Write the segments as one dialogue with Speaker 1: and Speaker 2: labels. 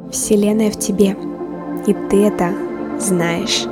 Speaker 1: Вселенная в тебе, и ты это знаешь.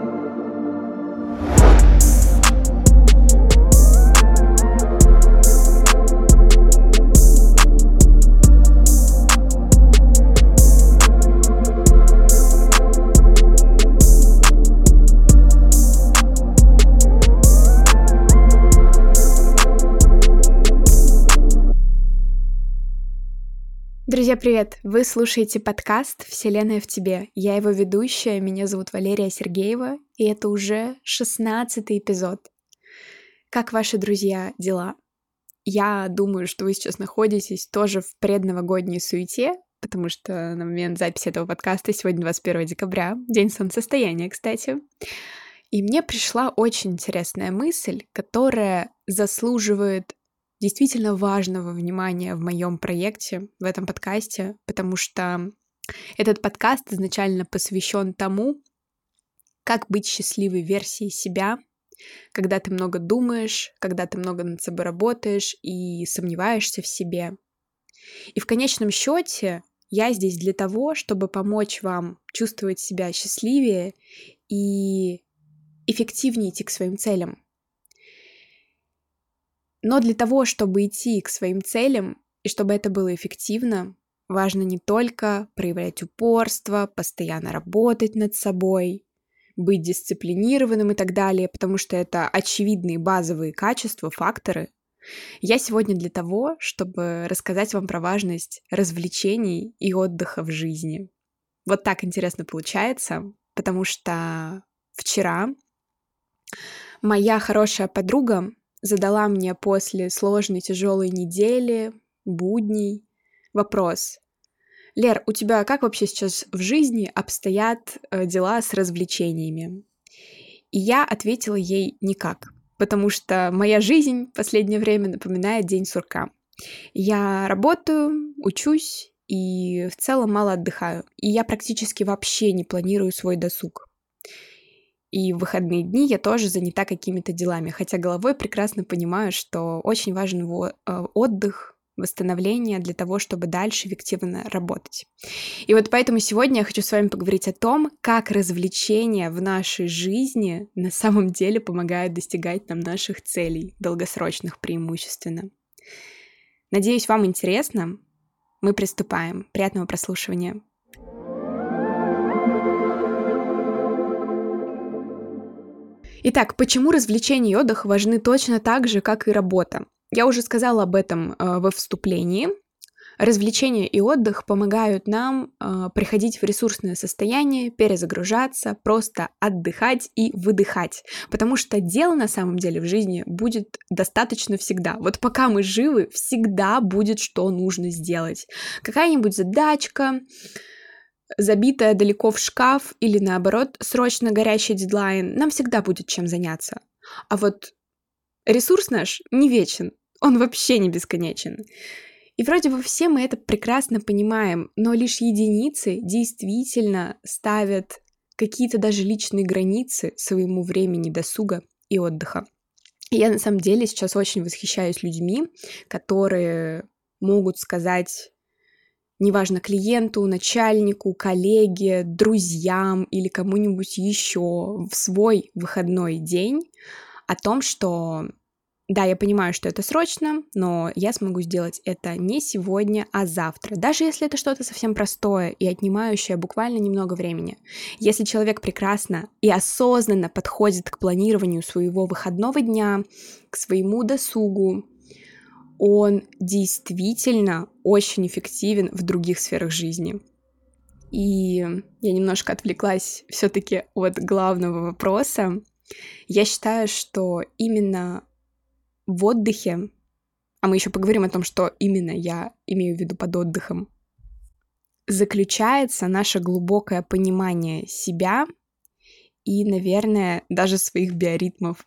Speaker 1: Друзья, привет! Вы слушаете подкаст «Вселенная в тебе». Я его ведущая, меня зовут Валерия Сергеева, и это уже 16-й эпизод. Как ваши, друзья, дела? Я думаю, что вы сейчас находитесь тоже в предновогодней суете, потому что на момент записи этого подкаста сегодня 21 декабря, день солнцестояния, кстати. И мне пришла очень интересная мысль, которая заслуживает действительно важного внимания в моем проекте, в этом подкасте, потому что этот подкаст изначально посвящен тому, как быть счастливой версией себя, когда ты много думаешь, когда ты много над собой работаешь и сомневаешься в себе. И в конечном счете я здесь для того, чтобы помочь вам чувствовать себя счастливее и эффективнее идти к своим целям. Но для того, чтобы идти к своим целям, и чтобы это было эффективно, важно не только проявлять упорство, постоянно работать над собой, быть дисциплинированным и так далее, потому что это очевидные базовые качества, факторы. Я сегодня для того, чтобы рассказать вам про важность развлечений и отдыха в жизни. Вот так интересно получается, потому что вчера моя хорошая подруга задала мне после сложной, тяжелой недели, будней, вопрос. Лер, у тебя как вообще сейчас в жизни обстоят дела с развлечениями? И я ответила ей никак, потому что моя жизнь в последнее время напоминает день сурка. Я работаю, учусь и в целом мало отдыхаю. И я практически вообще не планирую свой досуг. И в выходные дни я тоже занята какими-то делами, хотя головой прекрасно понимаю, что очень важен отдых, восстановление для того, чтобы дальше эффективно работать. И вот поэтому сегодня я хочу с вами поговорить о том, как развлечения в нашей жизни на самом деле помогают достигать нам наших целей, долгосрочных преимущественно. Надеюсь, вам интересно. Мы приступаем. Приятного прослушивания. Итак, почему развлечения и отдых важны точно так же, как и работа? Я уже сказала об этом во вступлении. Развлечения и отдых помогают нам приходить в ресурсное состояние, перезагружаться, просто отдыхать и выдыхать. Потому что дел на самом деле в жизни будет достаточно всегда. Вот пока мы живы, всегда будет что нужно сделать. Какая-нибудь задачка, забитая далеко в шкаф или, наоборот, срочно горящий дедлайн, нам всегда будет чем заняться. А вот ресурс наш не вечен, он вообще не бесконечен. И вроде бы все мы это прекрасно понимаем, но лишь единицы действительно ставят какие-то даже личные границы своему времени досуга и отдыха. И я на самом деле сейчас очень восхищаюсь людьми, которые могут сказать, неважно, клиенту, начальнику, коллеге, друзьям или кому-нибудь еще в свой выходной день о том, что да, я понимаю, что это срочно, но я смогу сделать это не сегодня, а завтра. Даже если это что-то совсем простое и отнимающее буквально немного времени. Если человек прекрасно и осознанно подходит к планированию своего выходного дня, к своему досугу, он действительно очень эффективен в других сферах жизни. И я немножко отвлеклась все-таки от главного вопроса. Я считаю, что именно в отдыхе, а мы еще поговорим о том, что именно я имею в виду под отдыхом, заключается наше глубокое понимание себя и, наверное, даже своих биоритмов.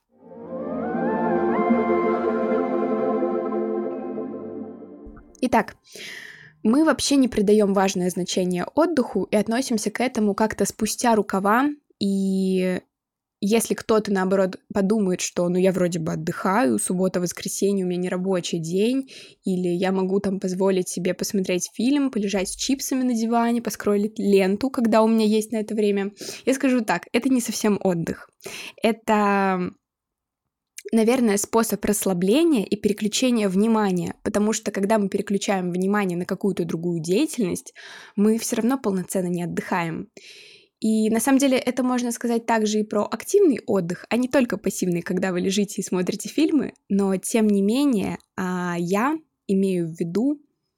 Speaker 1: Итак, мы вообще не придаем важное значение отдыху и относимся к этому как-то спустя рукава, и Если кто-то, наоборот, подумает, что, ну, я вроде бы отдыхаю, суббота, воскресенье, у меня не рабочий день, или я могу там позволить себе посмотреть фильм, полежать с чипсами на диване, поскроллить ленту, когда у меня есть на это время, я скажу так, это не совсем отдых. Это, наверное, способ расслабления и переключения внимания, потому что когда мы переключаем внимание на какую-то другую деятельность, мы все равно полноценно не отдыхаем. И на самом деле это можно сказать также и про активный отдых, а не только пассивный, когда вы лежите и смотрите фильмы, но тем не менее я имею в виду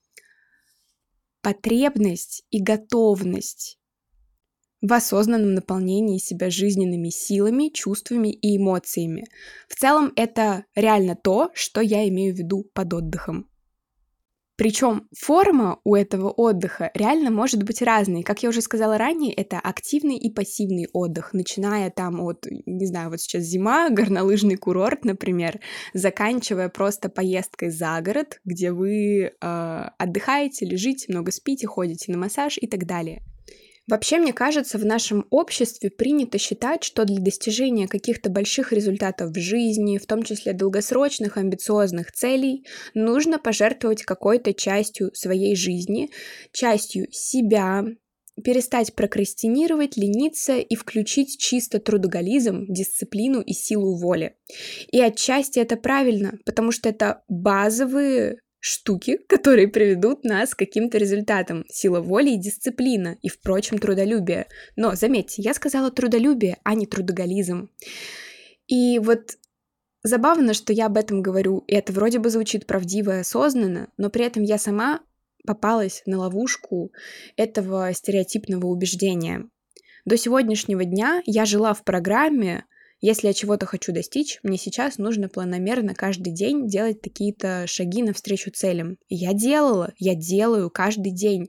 Speaker 1: потребность и готовность в осознанном наполнении себя жизненными силами, чувствами и эмоциями. В целом это реально то, что я имею в виду под отдыхом. Причем форма у этого отдыха реально может быть разной. Как я уже сказала ранее, это активный и пассивный отдых, начиная там от, не знаю, вот сейчас зима, горнолыжный курорт, например, заканчивая просто поездкой за город, где вы отдыхаете, лежите, много спите, ходите на массаж и так далее. Вообще, мне кажется, в нашем обществе принято считать, что для достижения каких-то больших результатов в жизни, в том числе долгосрочных, амбициозных целей, нужно пожертвовать какой-то частью своей жизни, частью себя, перестать прокрастинировать, лениться и включить чисто трудоголизм, дисциплину и силу воли. И отчасти это правильно, потому что это базовые штуки, которые приведут нас к каким-то результатам. Сила воли и дисциплина, и, впрочем, трудолюбие. Но, заметьте, я сказала трудолюбие, а не трудоголизм. И вот забавно, что я об этом говорю, и это вроде бы звучит правдиво и осознанно, но при этом я сама попалась на ловушку этого стереотипного убеждения. До сегодняшнего дня я жила в программе: если я чего-то хочу достичь, мне сейчас нужно планомерно каждый день делать какие-то шаги навстречу целям. И я делаю каждый день.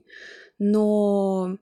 Speaker 1: Но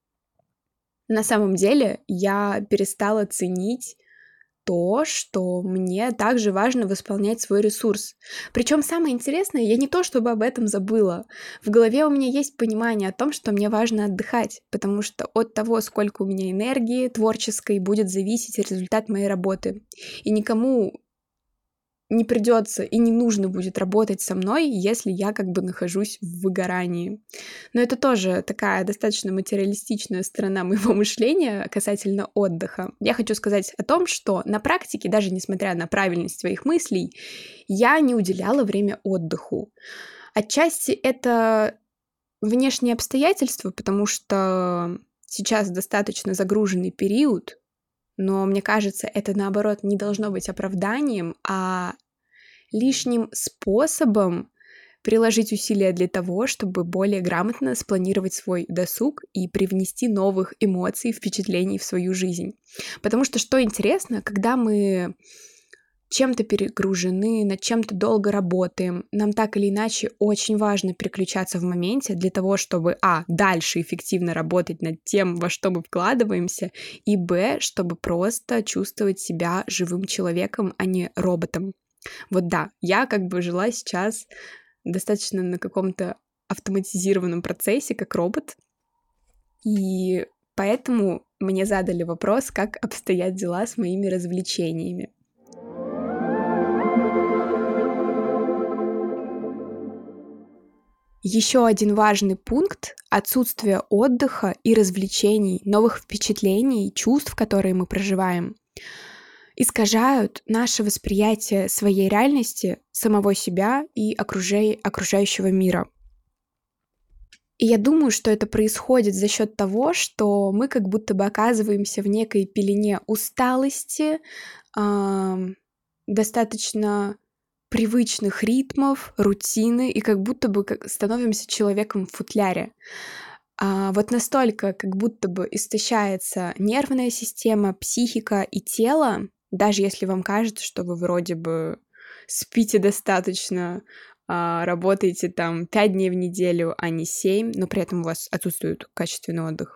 Speaker 1: на самом деле я перестала ценить то, что мне также важно восполнять свой ресурс. Причем самое интересное, я не то чтобы об этом забыла. В голове у меня есть понимание о том, что мне важно отдыхать, потому что от того, сколько у меня энергии творческой, будет зависеть результат моей работы. И никому не придется и не нужно будет работать со мной, если я как бы нахожусь в выгорании. Но это тоже такая достаточно материалистичная сторона моего мышления касательно отдыха. Я хочу сказать о том, что на практике, даже несмотря на правильность своих мыслей, я не уделяла время отдыху. Отчасти это внешние обстоятельства, потому что сейчас достаточно загруженный период, но мне кажется, это наоборот не должно быть оправданием, а лишним способом приложить усилия для того, чтобы более грамотно спланировать свой досуг и привнести новых эмоций, впечатлений в свою жизнь. Потому что интересно, когда мы чем-то перегружены, над чем-то долго работаем, нам так или иначе очень важно переключаться в моменте для того, чтобы дальше эффективно работать над тем, во что мы вкладываемся, и чтобы просто чувствовать себя живым человеком, а не роботом. Вот да, я как бы жила сейчас достаточно на каком-то автоматизированном процессе, как робот, и поэтому мне задали вопрос, как обстоят дела с моими развлечениями. Еще один важный пункт — отсутствие отдыха и развлечений, новых впечатлений, чувств, которые мы проживаем, искажают наше восприятие своей реальности, самого себя и окружающего мира. И я думаю, что это происходит за счет того, что мы как будто бы оказываемся в некой пелене усталости, достаточно привычных ритмов, рутины, и как будто бы становимся человеком в футляре. Вот настолько как будто бы истощается нервная система, психика и тело, даже если вам кажется, что вы вроде бы спите достаточно, работаете там 5 дней в неделю, а не 7, но при этом у вас отсутствует качественный отдых.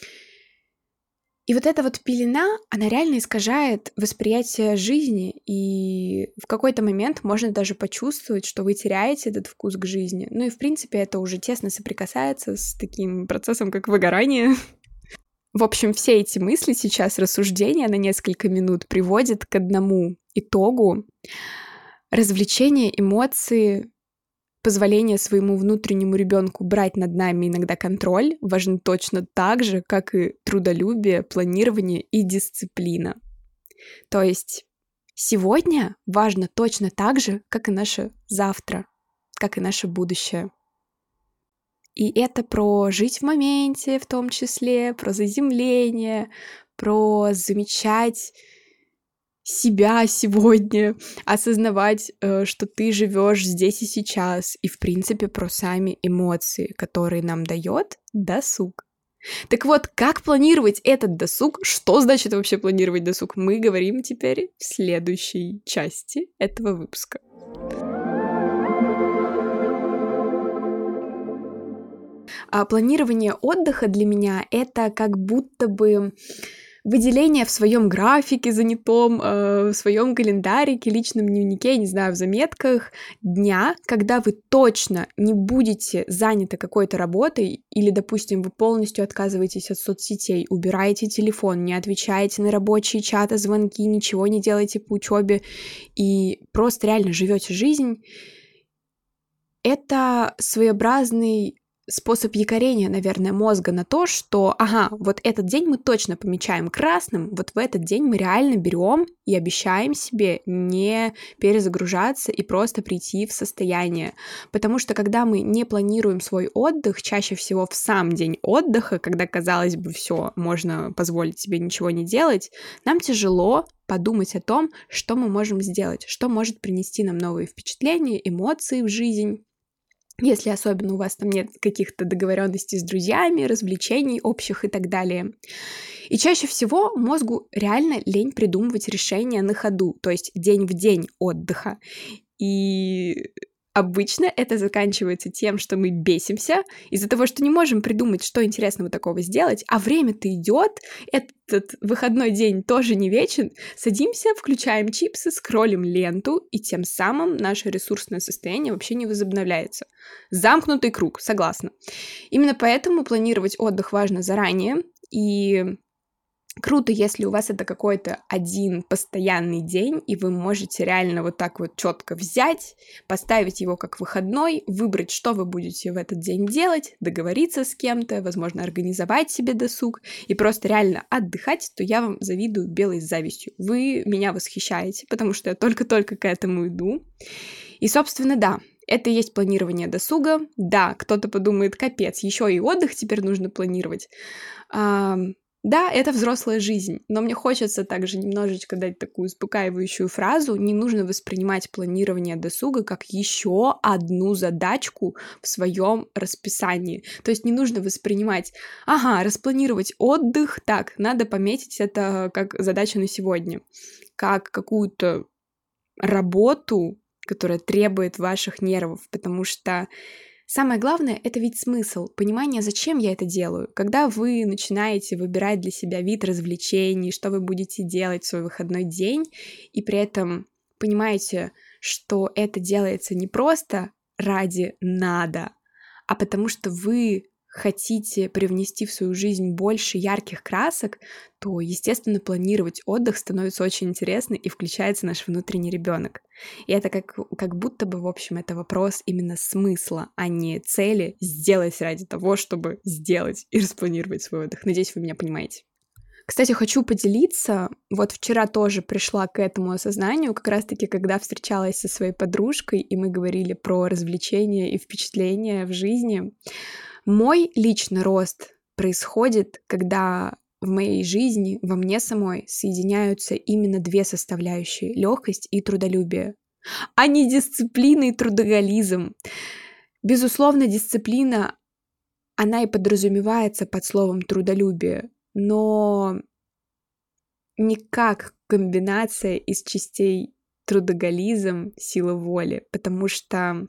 Speaker 1: И вот эта вот пелена, она реально искажает восприятие жизни, и в какой-то момент можно даже почувствовать, что вы теряете этот вкус к жизни. Ну и, в принципе, это уже тесно соприкасается с таким процессом, как выгорание. В общем, все эти мысли сейчас, рассуждения на несколько минут приводят к одному итогу. Развлечения, эмоции, позволение своему внутреннему ребенку брать над нами иногда контроль важны точно так же, как и трудолюбие, планирование и дисциплина. То есть сегодня важно точно так же, как и наше завтра, как и наше будущее. И это про жить в моменте, в том числе, про заземление, про замечать себя сегодня, осознавать, что ты живешь здесь и сейчас, и, в принципе, про сами эмоции, которые нам дает досуг. Так вот, как планировать этот досуг? Что значит вообще планировать досуг? Мы говорим теперь в следующей части этого выпуска. А планирование отдыха для меня — это как будто бы выделение в своем графике занятом, в своем календарике, личном дневнике, не знаю, в заметках дня, когда вы точно не будете заняты какой-то работой или, допустим, вы полностью отказываетесь от соцсетей, убираете телефон, не отвечаете на рабочие чаты, звонки, ничего не делаете по учебе и просто реально живете жизнь. Это своеобразный способ якорения, наверное, мозга на то, что, ага, вот этот день мы точно помечаем красным, вот в этот день мы реально берем и обещаем себе не перезагружаться и просто прийти в состояние. Потому что когда мы не планируем свой отдых, чаще всего в сам день отдыха, когда, казалось бы, все, можно позволить себе ничего не делать, нам тяжело подумать о том, что мы можем сделать, что может принести нам новые впечатления, эмоции в жизнь. Если особенно у вас там нет каких-то договоренностей с друзьями, развлечений общих и так далее. И чаще всего мозгу реально лень придумывать решения на ходу, то есть день в день отдыха. И обычно это заканчивается тем, что мы бесимся из-за того, что не можем придумать, что интересного такого сделать, а время-то идет, этот выходной день тоже не вечен, садимся, включаем чипсы, скроллим ленту, и тем самым наше ресурсное состояние вообще не возобновляется. Замкнутый круг, согласна. Именно поэтому планировать отдых важно заранее, и круто, если у вас это какой-то один постоянный день, и вы можете реально вот так вот четко взять, поставить его как выходной, выбрать, что вы будете в этот день делать, договориться с кем-то, возможно, организовать себе досуг и просто реально отдыхать, то я вам завидую белой завистью. Вы меня восхищаете, потому что я только-только к этому иду. И, собственно, да, это и есть планирование досуга. Да, кто-то подумает, капец, еще и отдых теперь нужно планировать. Да, это взрослая жизнь, но мне хочется также немножечко дать такую успокаивающую фразу. Не нужно воспринимать планирование досуга как еще одну задачку в своем расписании. То есть не нужно воспринимать, ага, распланировать отдых, так, надо пометить это как задачу на сегодня, как какую-то работу, которая требует ваших нервов, потому что самое главное — это ведь смысл, понимание, зачем я это делаю. Когда вы начинаете выбирать для себя вид развлечений, что вы будете делать в свой выходной день, и при этом понимаете, что это делается не просто ради «надо», а потому что вы хотите привнести в свою жизнь больше ярких красок, то, естественно, планировать отдых становится очень интересно и включается наш внутренний ребенок. И это как будто бы, в общем, это вопрос именно смысла, а не цели сделать ради того, чтобы сделать и распланировать свой отдых. Надеюсь, вы меня понимаете. Кстати, хочу поделиться. Вот вчера тоже пришла к этому осознанию, как раз-таки, когда встречалась со своей подружкой, и мы говорили про развлечения и впечатления в жизни. Мой личный рост происходит, когда в моей жизни, во мне самой соединяются именно две составляющие — легкость и трудолюбие, а не дисциплина и трудоголизм. Безусловно, дисциплина, она и подразумевается под словом трудолюбие, но не как комбинация из частей трудоголизм, сила воли, потому что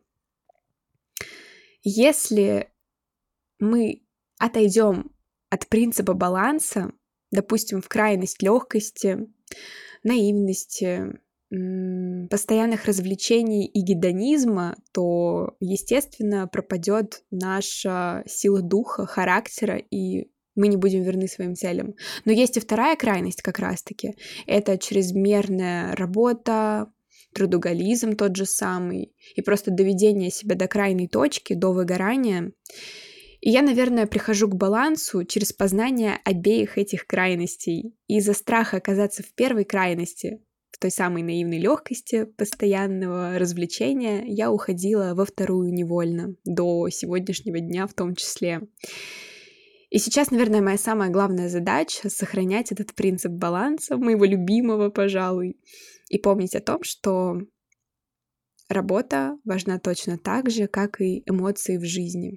Speaker 1: если мы отойдем от принципа баланса, допустим, в крайность легкости, наивности, постоянных развлечений и гедонизма, то, естественно, пропадет наша сила духа, характера, и мы не будем верны своим целям. Но есть и вторая крайность как раз-таки. Это чрезмерная работа, трудоголизм тот же самый, и просто доведение себя до крайней точки, до выгорания. И я, наверное, прихожу к балансу через познание обеих этих крайностей. И из-за страха оказаться в первой крайности, в той самой наивной легкости постоянного развлечения, я уходила во вторую невольно, до сегодняшнего дня в том числе. И сейчас, наверное, моя самая главная задача — сохранять этот принцип баланса, моего любимого, пожалуй, и помнить о том, что работа важна точно так же, как и эмоции в жизни.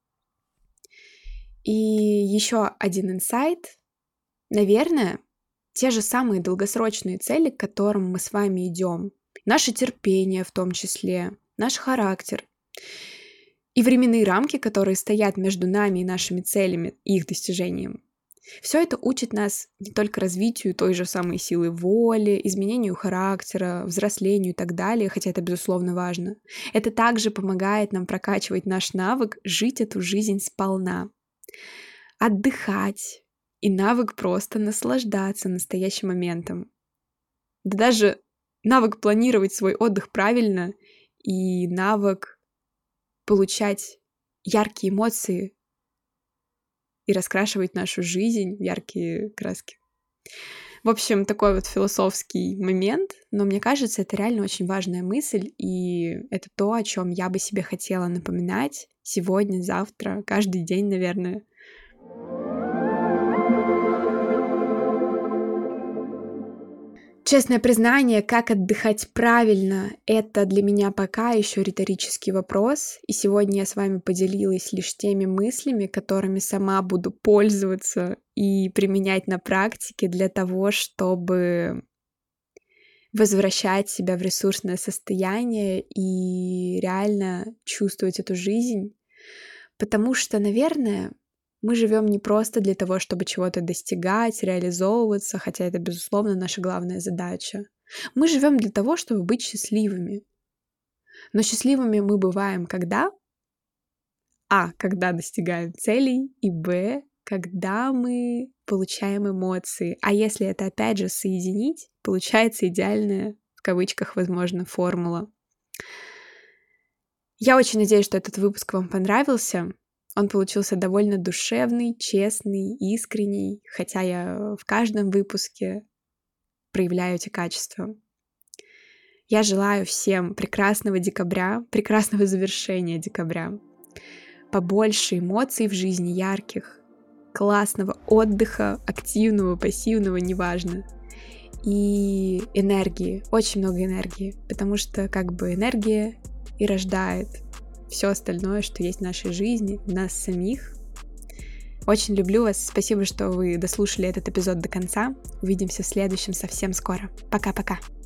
Speaker 1: И еще один инсайт. Наверное, те же самые долгосрочные цели, к которым мы с вами идем, наше терпение в том числе, наш характер и временные рамки, которые стоят между нами и нашими целями и их достижением. Все это учит нас не только развитию той же самой силы воли, изменению характера, взрослению и так далее, хотя это, безусловно, важно. Это также помогает нам прокачивать наш навык жить эту жизнь сполна, отдыхать и навык просто наслаждаться настоящим моментом. Да даже навык планировать свой отдых правильно и навык получать яркие эмоции и раскрашивать нашу жизнь в яркие краски. В общем, такой вот философский момент, но мне кажется, это реально очень важная мысль, и это то, о чем я бы себе хотела напоминать сегодня, завтра, каждый день, наверное. Честное признание, как отдыхать правильно, это для меня пока еще риторический вопрос, и сегодня я с вами поделилась лишь теми мыслями, которыми сама буду пользоваться и применять на практике для того, чтобы возвращать себя в ресурсное состояние и реально чувствовать эту жизнь, потому что, наверное, мы живем не просто для того, чтобы чего-то достигать, реализовываться, хотя это, безусловно, наша главная задача. Мы живем для того, чтобы быть счастливыми. Но счастливыми мы бываем когда? Когда достигаем целей, и когда мы получаем эмоции. А если это, опять же, соединить, получается идеальная, в кавычках, возможно, формула. Я очень надеюсь, что этот выпуск вам понравился. Он получился довольно душевный, честный, искренний, хотя я в каждом выпуске проявляю эти качества. Я желаю всем прекрасного декабря, прекрасного завершения декабря, побольше эмоций в жизни ярких, классного отдыха, активного, пассивного, неважно, и энергии, очень много энергии, потому что энергия и рождает все остальное, что есть в нашей жизни, в нас самих. Очень люблю вас. Спасибо, что вы дослушали этот эпизод до конца. Увидимся в следующем совсем скоро. Пока-пока.